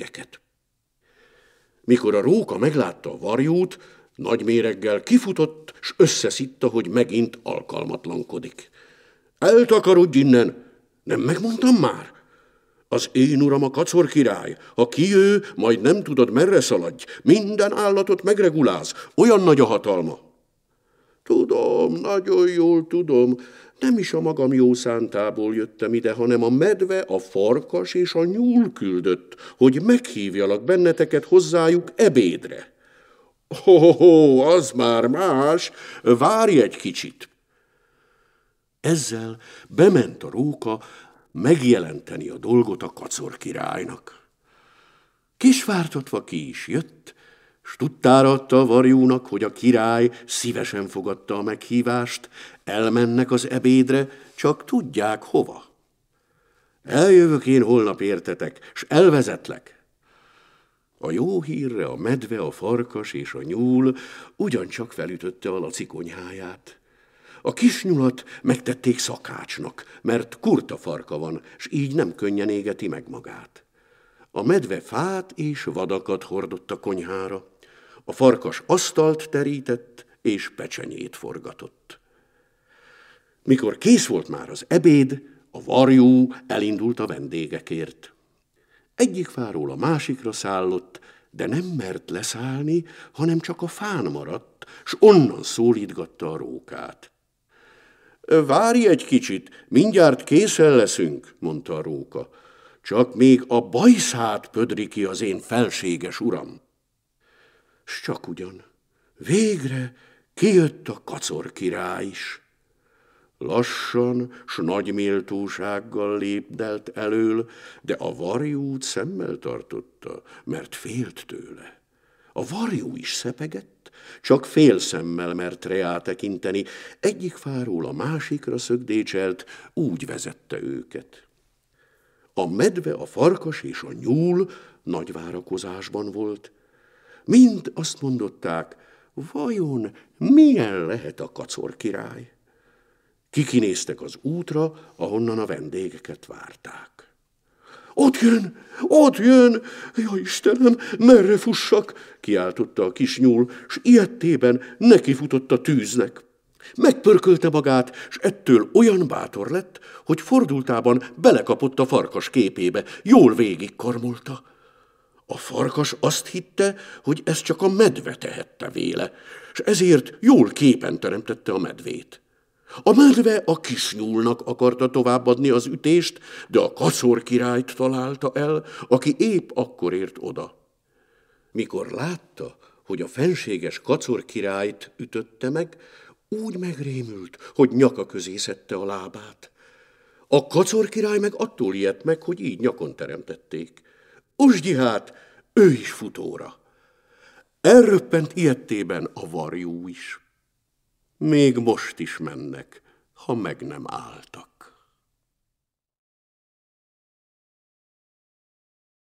vendégeket. Mikor a róka meglátta a varjút, nagy méreggel kifutott, s összeszitta, hogy megint alkalmatlankodik. Eltakarodj innen! Nem megmondtam már? Az én uram a kacor király, ha kijő, majd nem tudod, merre szaladj, minden állatot megreguláz, olyan nagy a hatalma. Tudom, nagyon jól tudom, nem is a magam jó szántából jöttem ide, hanem a medve, a farkas és a nyúl küldött, hogy meghívjalak benneteket hozzájuk ebédre. Ho, az már más, várj egy kicsit. Ezzel bement a róka megjelenteni a dolgot a kacor királynak. Kisvártatva ki is jött, s tudtára adta a varjúnak, hogy a király szívesen fogadta a meghívást, elmennek az ebédre, csak tudják hova. Eljövök én holnap értetek, s elvezetlek. A jó hírre a medve, a farkas és a nyúl ugyancsak felütötte a Laci konyháját. A kis nyulat megtették szakácsnak, mert kurta farka van, s így nem könnyen égeti meg magát. A medve fát és vadakat hordott a konyhára, a farkas asztalt terített és pecsenyét forgatott. Mikor kész volt már az ebéd, a varjú elindult a vendégekért. Egyik fáról a másikra szállott, de nem mert leszállni, hanem csak a fán maradt, s onnan szólítgatta a rókát. Várj egy kicsit, mindjárt készen leszünk, mondta a róka. Csak még a bajszát pödri ki az én felséges uram. S csak ugyan, végre kijött a kacor király is. Lassan, s nagy méltósággal lépdelt elől, de a varjút szemmel tartotta, mert félt tőle. A varjú is szepegett, csak fél szemmel mert reá tekinteni, egyik fáról a másikra szögdécselt, úgy vezette őket. A medve, a farkas és a nyúl nagy várakozásban volt. Mind azt mondották, vajon milyen lehet a kacor király? Kikinéztek az útra, ahonnan a vendégeket várták. Ott jön, ja Istenem, merre fussak, kiáltotta a kis nyúl, s ijedtében nekifutott a tűznek. Megpörkölte magát, s ettől olyan bátor lett, hogy fordultában belekapott a farkas képébe, jól végigkarmolta. A farkas azt hitte, hogy ez csak a medve tehette véle, s ezért jól képen teremtette a medvét. A medve a kis nyúlnak akarta továbbadni az ütést, de a kacor királyt találta el, aki épp akkor ért oda. Mikor látta, hogy a fenséges kacor királyt ütötte meg, úgy megrémült, hogy nyaka közé szedte a lábát. A kacor király meg attól ijedt meg, hogy így nyakon teremtették. Osgyi hát, ő is futóra. Elröppent ijedtében a varjú is. Még most is mennek, ha meg nem álltak.